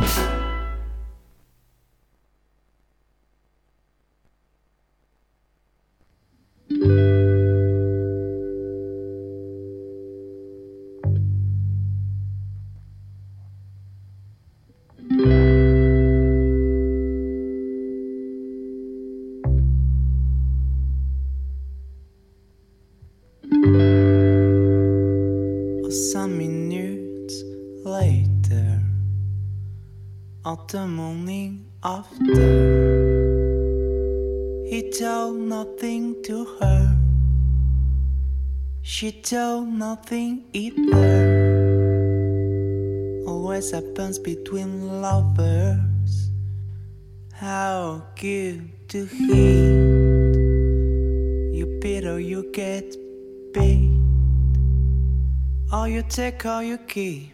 Some minutes later, on the morning after, he told nothing to her. She told nothing either. Always happens between lovers. How good to hit. You bid or you get bit. Or you take or you keep.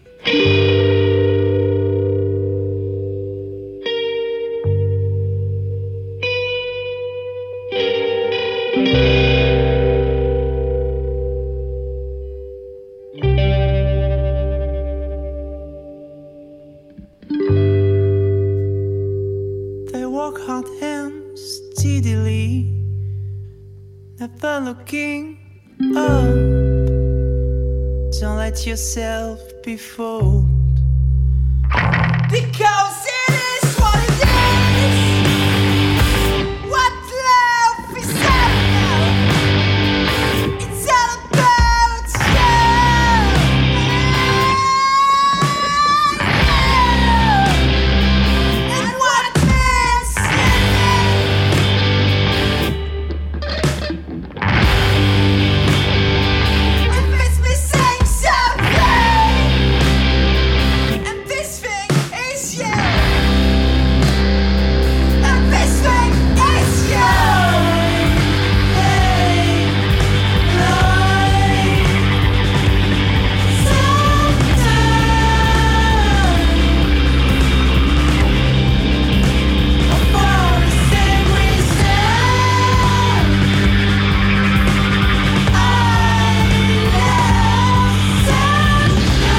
They walk hand in steadily, never looking up. Don't let yourself be fooled, because it is what it is. What love is all about. It's all about you. And what means it makes me sing something. And this thing is you. And this thing is you. Hey, Lord. Sometime, for the same reason, I love sunshine.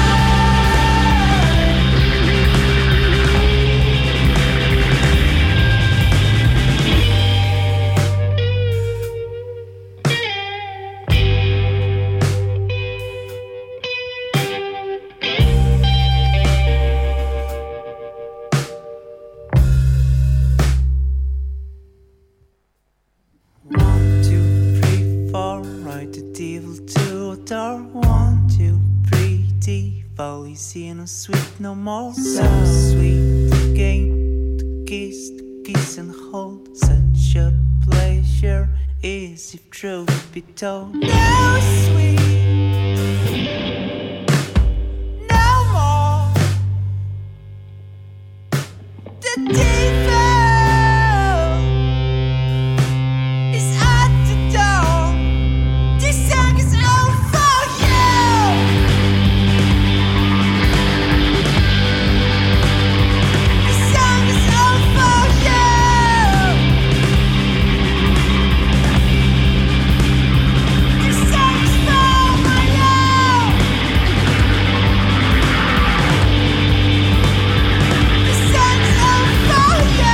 One, two, three, four, ride the devil to a door. 1, 2, 3, devil is in a sweet no more. So sweet again, to kiss and hold. Such a pleasure is if truth be told. No sweet, no more. The devil is at the door. This song is all for you. This song is all for you. This song is for my love. This song is all for you.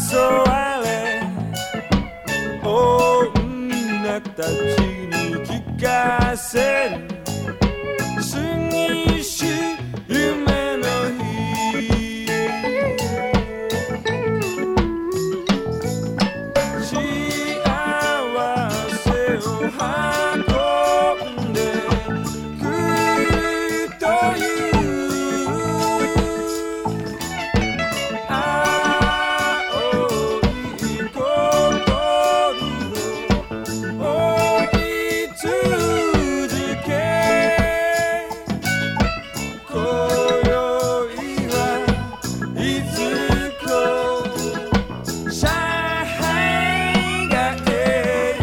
われ女たちに聞かせる過ぎし夢の日幸せを運んでくるという青い心を追い続け今宵はいつこ上海がえ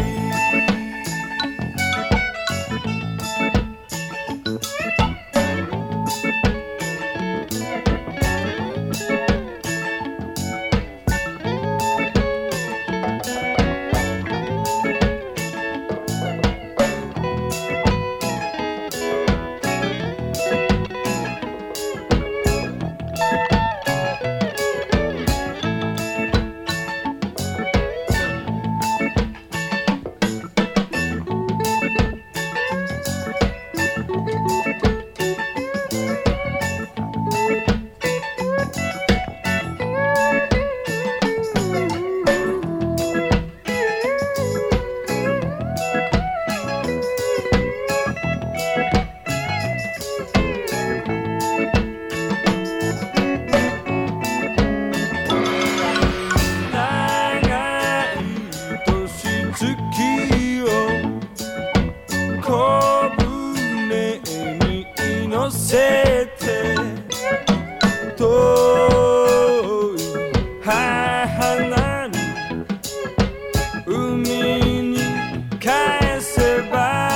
長い年月を小舟に乗せて遠い母なる海に返せば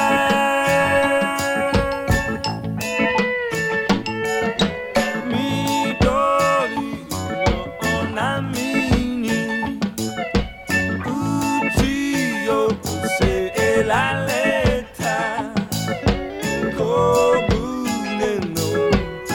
緑の波に打ち寄せられた小舟の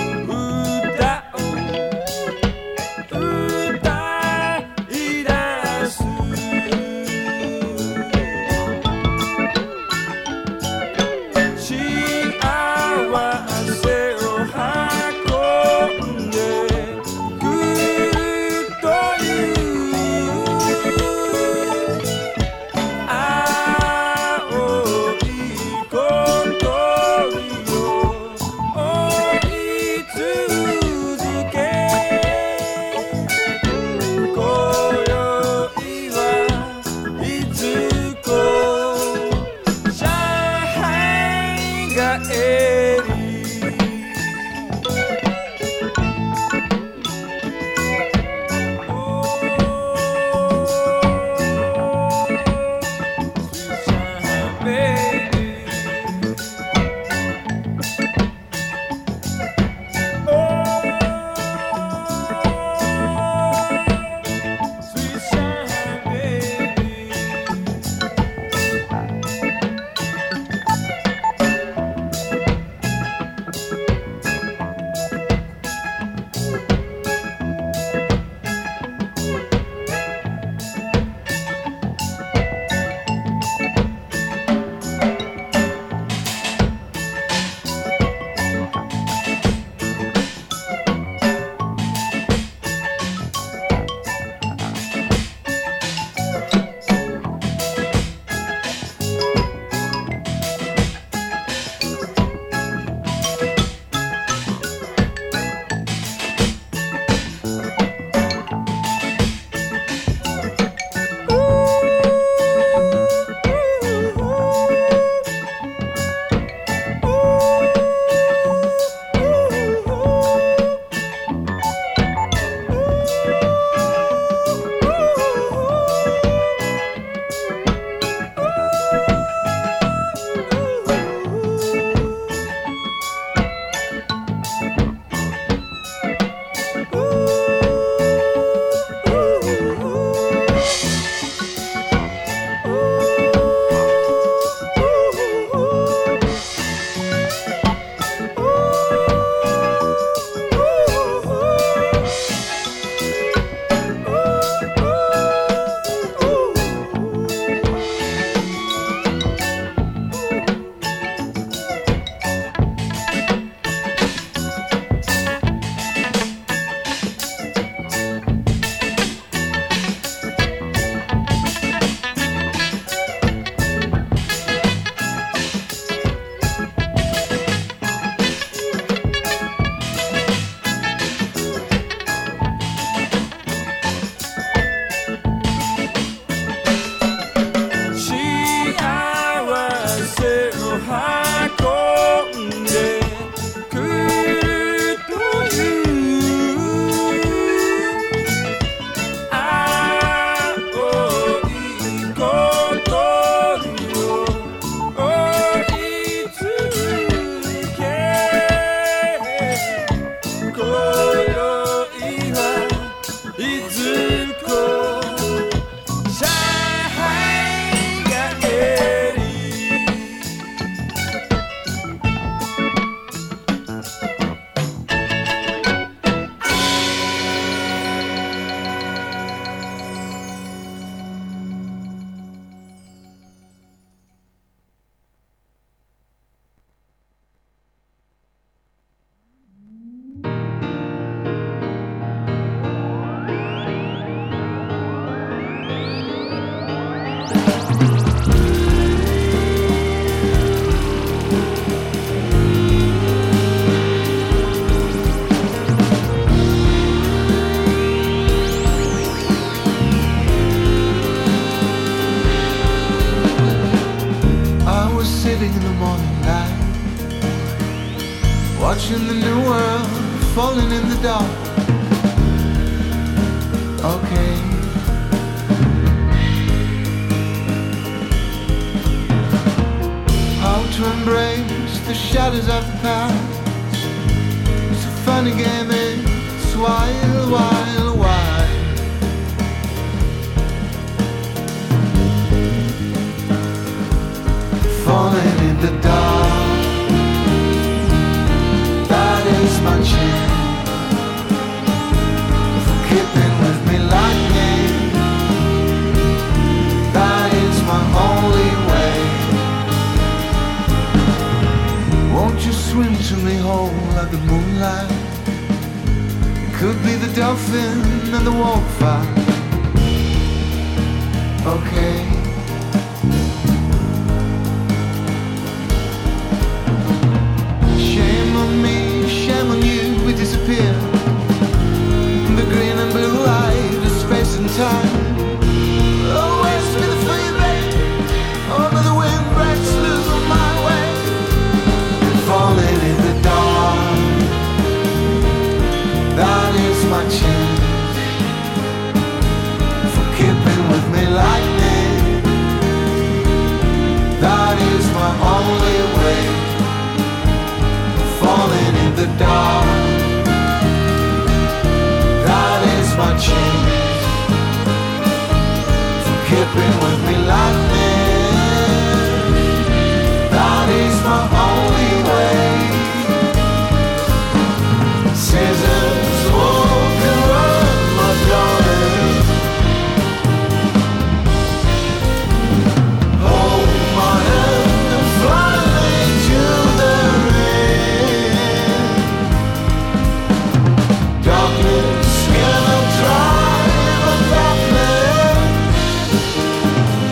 watching the new world falling in the dark. Okay. How to embrace the shadows of the past. It's a funny game, it's wild, wild, wild. Falling in the dark, that is my chance for keeping with me lightning. That is my only way. Won't you swim to me whole like the moonlight? It could be the dolphin and the wildfire. Okay. Shame on you, we disappear. The green and blue light of space and time. Oh, where's me the fever? Over the wind breaks loose on my way. Falling in the dark, that is my chance for keeping with me lightning. That is my only way. Falling in the dark, that is my chance for keeping with me lightning. That is my only way. Seasons walk around my darling. Hold my hand and fly me to the darkness cannot drive a darkness.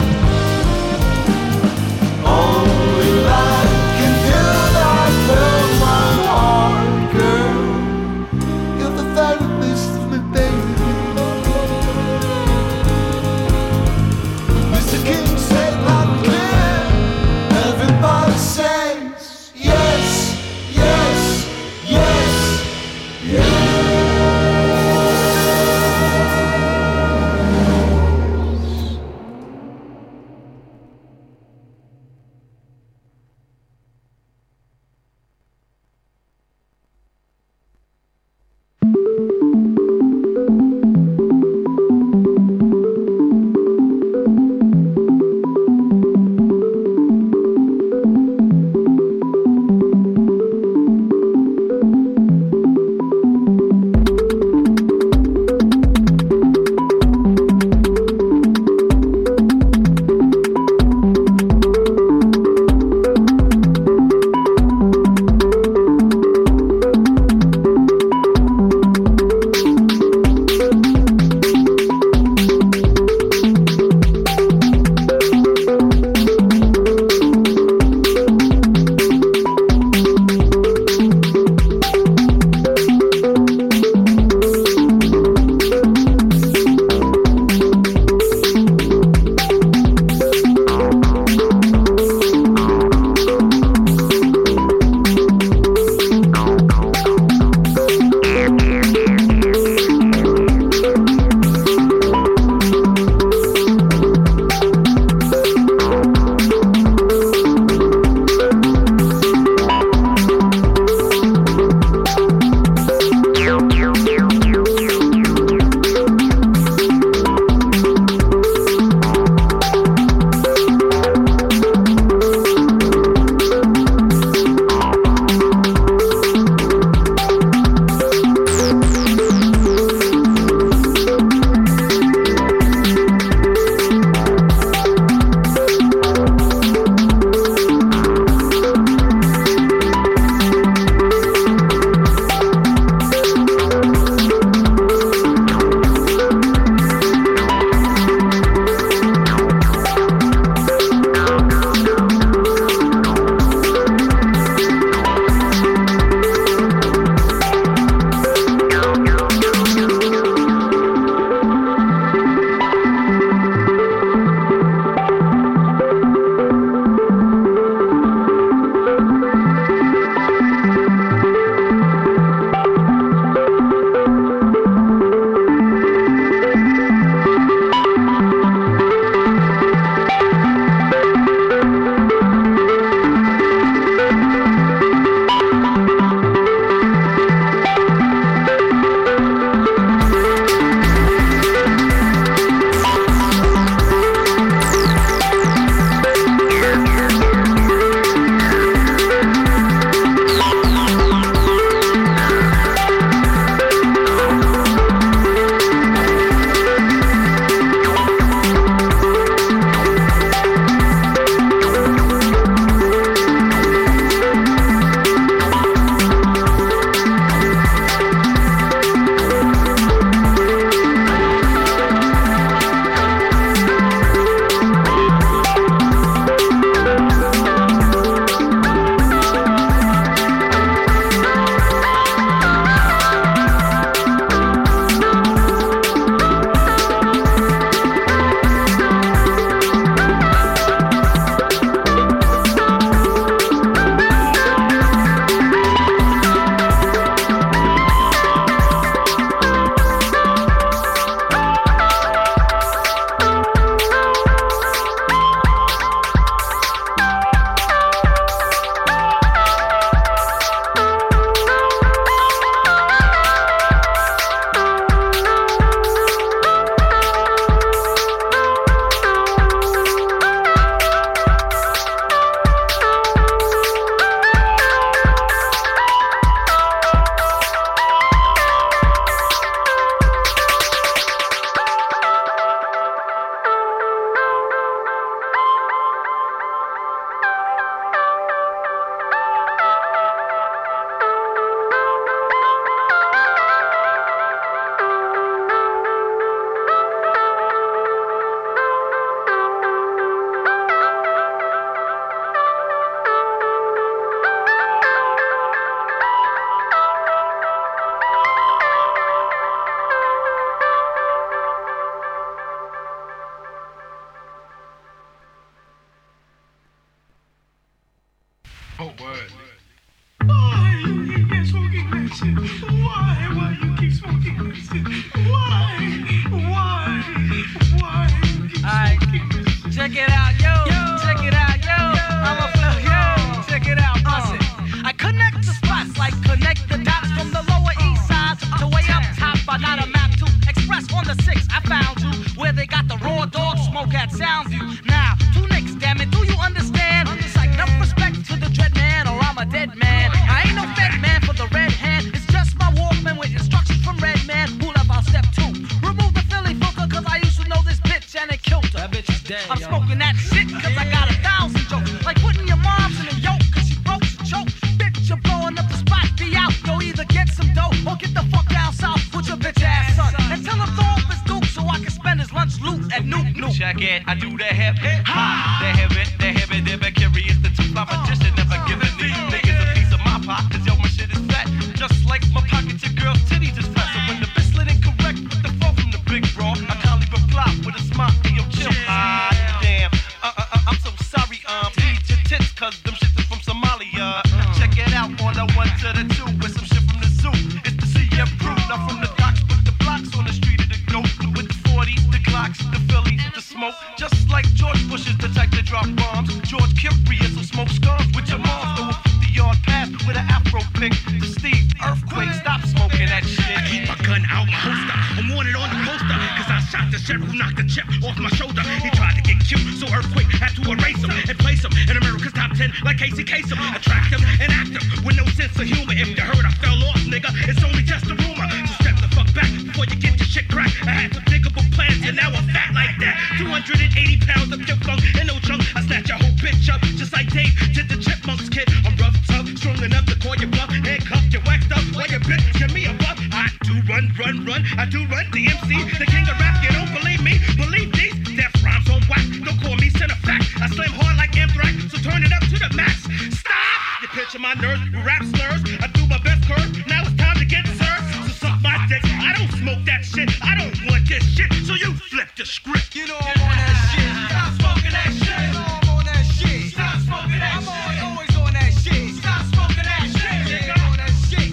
smoke at Soundview. Now, two nicks, damn it, do you understand? It's like enough respect to the dread man or I'm a dead man. I ain't no fed man for the red hand. It's just my Walkman with instructions from Red Man. Who left out step 2? Remove the Philly filter cause I used to know this bitch and it killed her. That bitch is dead, I'm smoking that shit cause I got 1,000 jokes. Like putting your mom's in a yoke cause she broke the choke. Bitch, you're blowing up the spot, be out. Yo, either get some dough or get the fuck down south with your bitch ass son. And tell him throw up his duke so I can spend his lunch loot at Nuke Nuke. Check it, I do the hip hop. The hip it, they're curious. The two my magician never giving these niggas a piece of my pop. Cause yo, my shit is fat. Just like my pockets, your girl's titties is flat. So when the bitch lit incorrect with the fall from the big bra, I kindly reply with a smile. Hey, yo, chill. Damn. I'm so sorry, please your tits, cause them shits is from Somalia. Check it out on the 1 to the 2 with some shit from the zoo. It's the CM crew, not from the docks, but the blocks on the street of the goat. With the 40s, the Glocks, the Phillies, the smoke. Just like George Bush is the type to drop bombs. George Kempry is some smoke scars with your mom. Throw a 50-yard pass with an afro pick to Steve. Earthquake, stop smoking that shit. I keep my gun out my holster. I'm wanted on the poster. Cause I shot the sheriff who knocked the chip off my shoulder. He tried to get cute, so Earthquake had to erase him and place him in America's top 10 like Casey Kasem. Attract him and act him with no sense of humor. If you heard I fell off, nigga, it's only just a rumor. So step the fuck back before you get your shit cracked. I had some thinkable plans and now I'm fat like that. 280 pounds of pure funk and no chunk. I snatch your whole bitch up just like Dave did the Chipmunks kid. I'm rough, tough, strong enough to call you bluff. Handcuffed, you waxed up while your bitch give me a buff. I do run. I do run DMC, the king of rap. You don't believe me? Believe these death rhymes on wax. Don't call me center fact. I slam hard like Anthrax, so turn it up to the max. Stop! You picture my nerves, rap slurs. I do my best curve. Now it's time to get served. So suck my dick. I don't smoke that shit. I don't want this shit. So you flip the script. You know I'm on that shit. Stop smoking that shit. You know I'm on that shit. Stop smoking that shit. I'm always on that shit. Stop smoking that shit. Nigga on that shit.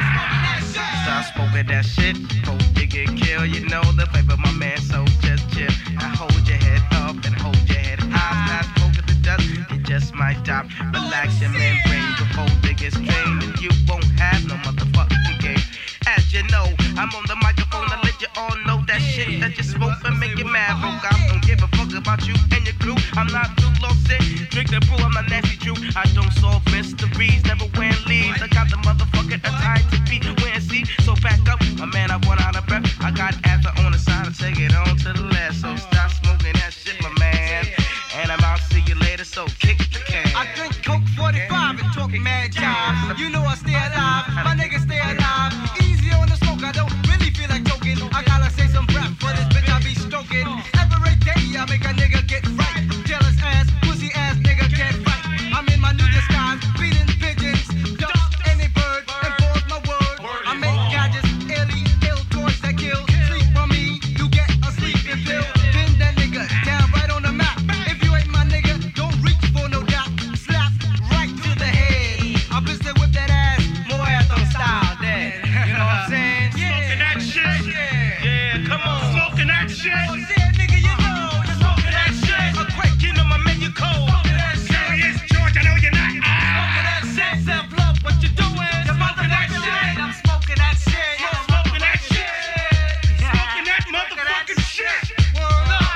Stop smoking that shit. Stop smoking that shit. Hope you get killed, you know the flavor, my man. So just chill. I hold your head up and hold your head high. Stop smoking the dust. You just might stop. Relax your membrane before they get strained, and you won't have no motherfucking game. As you know, I'm on the microphone to let you all know that shit that you smoke and make you mad. Broke, I don't give a fuck about you and your crew. I'm not too low sick. Drink the brew, I'm not nasty Jew. I don't solve mysteries, never wear leaves. I got the motherfucker tied to be wearing C. So back up, my man, I run out of breath. I got after on the side to take it on to the left. So stop smoking that shit, my man. And I'm out, see you later, so kick the can. I drink Coke 45 and talk mad jive. You know I stay alive, my niggas stay alive. Easy on the smoke, I don't really feel like joking. I gotta say some rap for this bitch I be stroking. Every day I make a nigga get right. Jealous ass, pussy ass nigga can't fight. I'm in my new disguise, feeding pigeons, ducks, any bird, enforce my word. I make gadgets, ill toys that kill. Sleep on me, you get a sleeping pill. Pin that nigga down right on the map. If you ain't my nigga, don't reach for no doubt. Slap right to the head. I pistol whip that ass, more anthem style dead. You know what I'm saying? Smoking that shit. Yeah, come on. Smoking that shit. Oh, yeah, nigga, you know. Smoking that shit. A quick, you know my menu code. Serious George, I know you're not. Smoking that shit, Self Love, what you doing? You're smoking that shit. I'm smoking that shit. Smoking that shit. Smoking that motherfucking shit. Word up.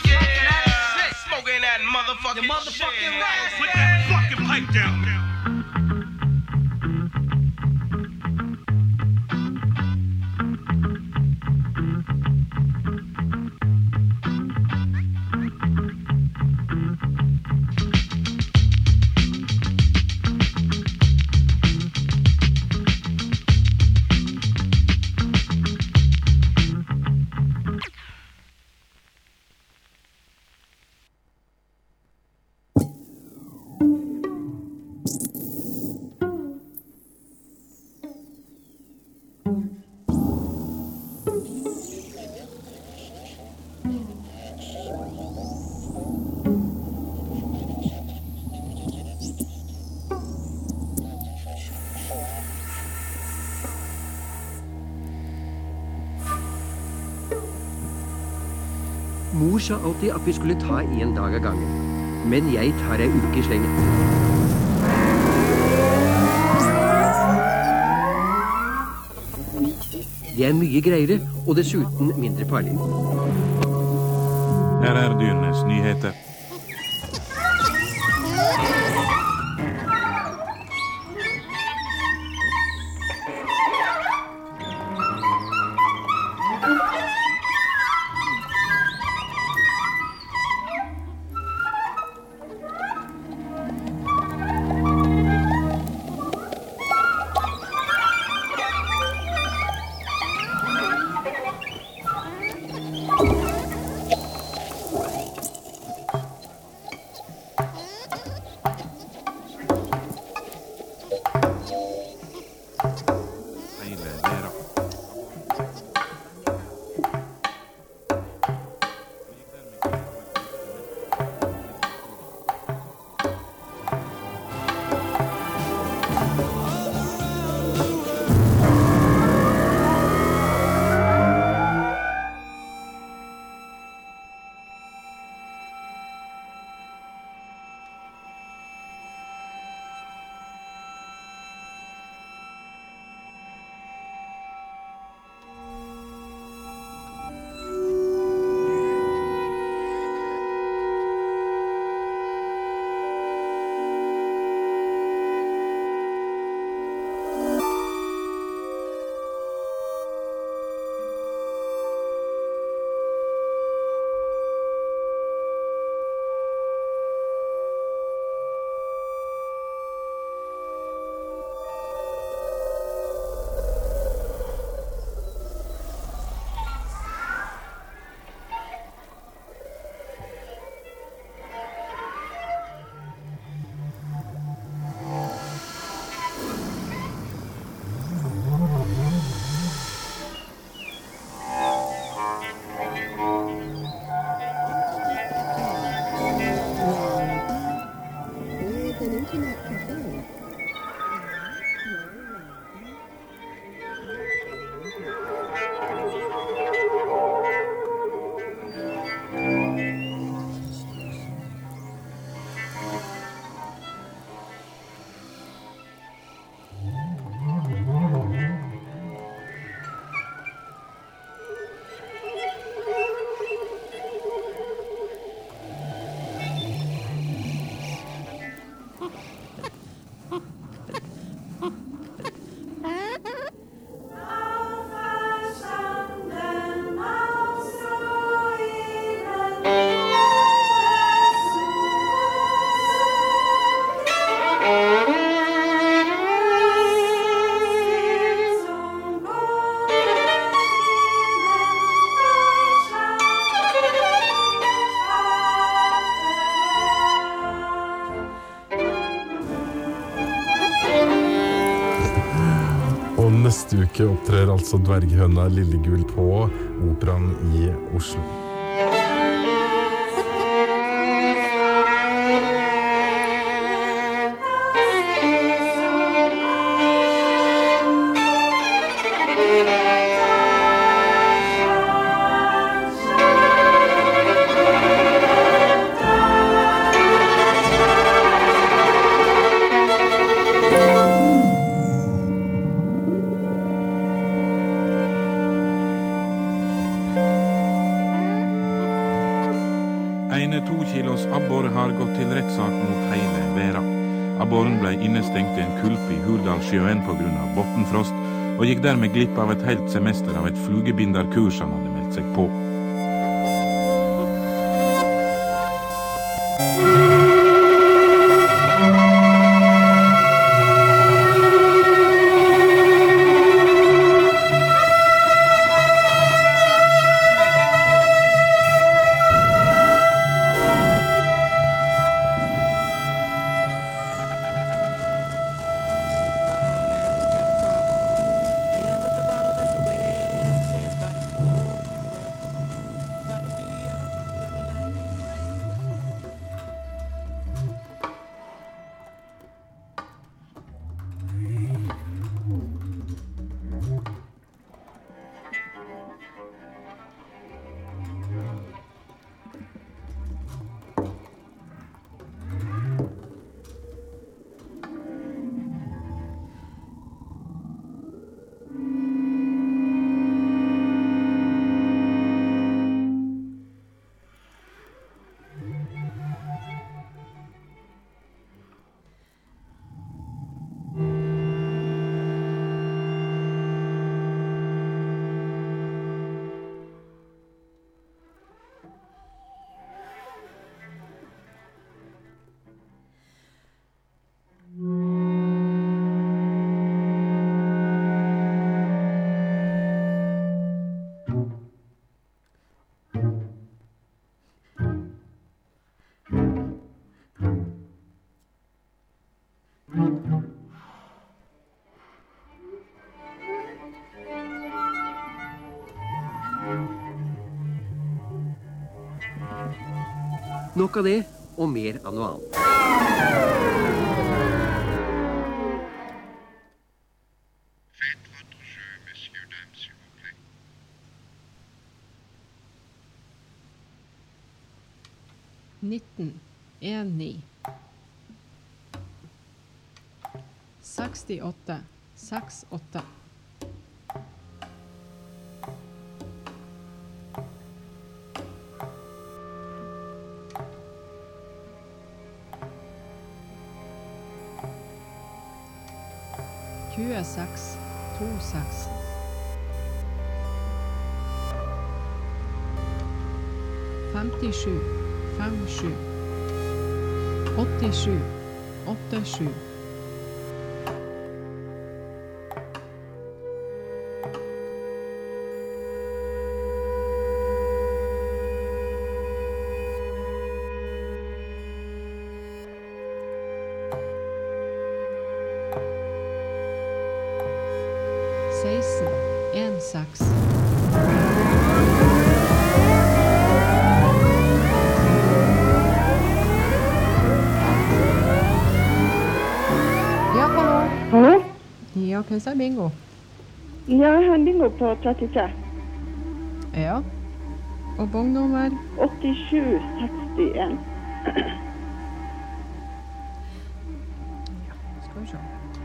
Yeah. Smoking that motherfucking The motherfucking shit. rap. Put that fucking pipe down. Mor sa alltid at vi skulle ta en dag av gangen. Men jeg tar ei uke i slengen. Det er mye greiere, og dessuten mindre farlig. Her er Dyrenes nyheter. Neste uke opptrer altså dverghøna Lillegull på Operaen i Oslo. En 2 kilos abbor har gått til rettssak mot hele verden. Abboren ble innestengt i en kulp i Hurdalssjøen på grunn av bottenfrost, og gikk dermed glipp av et helt semester av et flugebinderkurs han hadde meldt seg på. Nok av det, og mer av noe annet. Faites votre jeu, messieurs, dames, s'il vous plaît. Nitten, 1-9. 68, 6-8. Seks, 2-6. 57, 5-7. 87, 8-7. 16, 1-6. Ja, hallo. Hallo? Ja, hva er bingo? Ja, jeg har en bingo på 33. Ja. Og bongnummer? 8761. Skal vi se.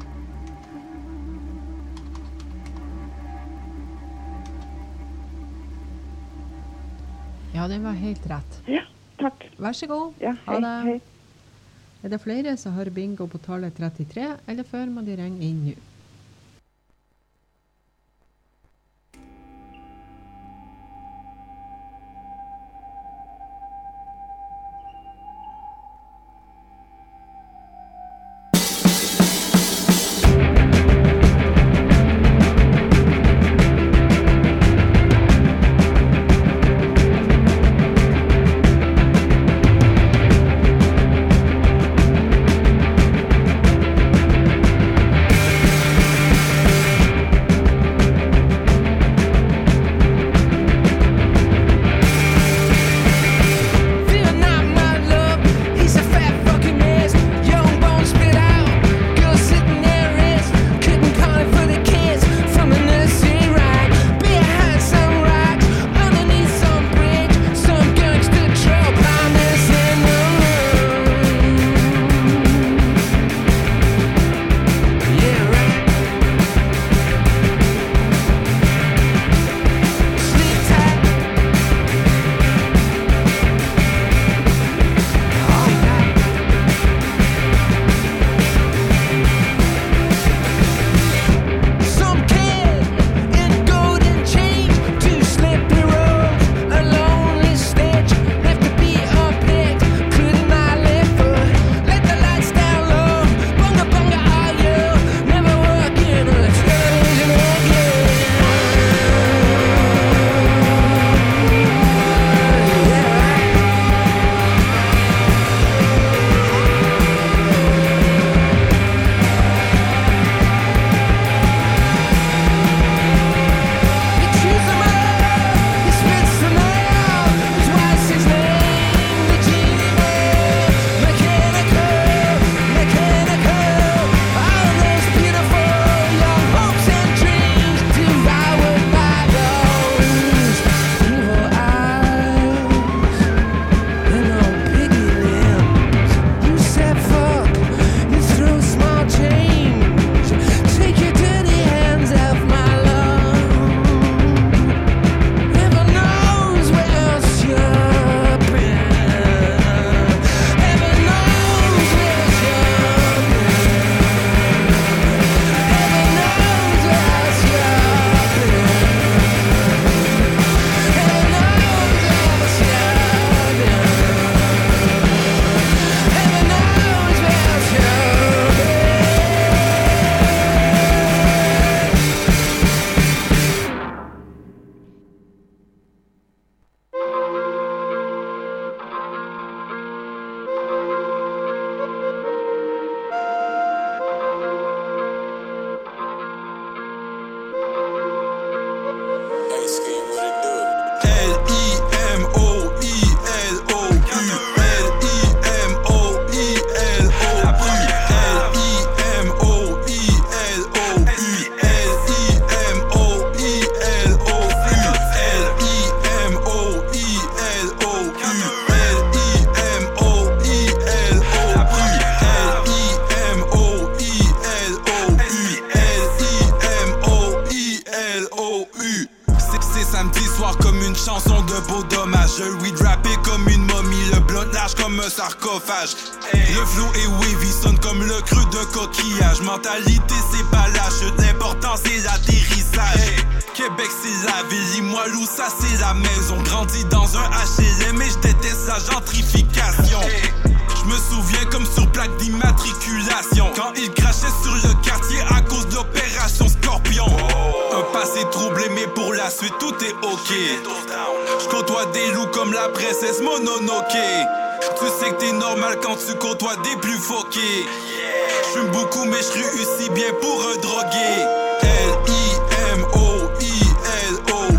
Ja, den var helt rett. Ja, takk. Vær så god. Ja, Ha hei, det. hei. Er det flere som har bingo på tallet 33, eller før må de ringe inn nå? chanson de beau dommage. Je weed rappé comme une momie, le blunt large comme un sarcophage. Le flow est wavy, sonne comme le creux d'un coquillage. Mentalité c'est pas la chute, l'important c'est l'atterrissage. Québec c'est la ville, Limoilou ça c'est la maison. Grandi dans un HLM et je déteste la gentrification. Je me souviens comme sur plaque d'immatriculation, quand il crachait sur le quartier à cause de l'opération Scorpion. Un passé troublé mais pour la suite tout est ok. Je côtoie des loups comme la princesse Mononoke. Tu sais que t'es normal quand tu côtoies des plus foqués. J'fume beaucoup mais j'réussis bien pour un drogué. L-I-M-O-I-L-O-U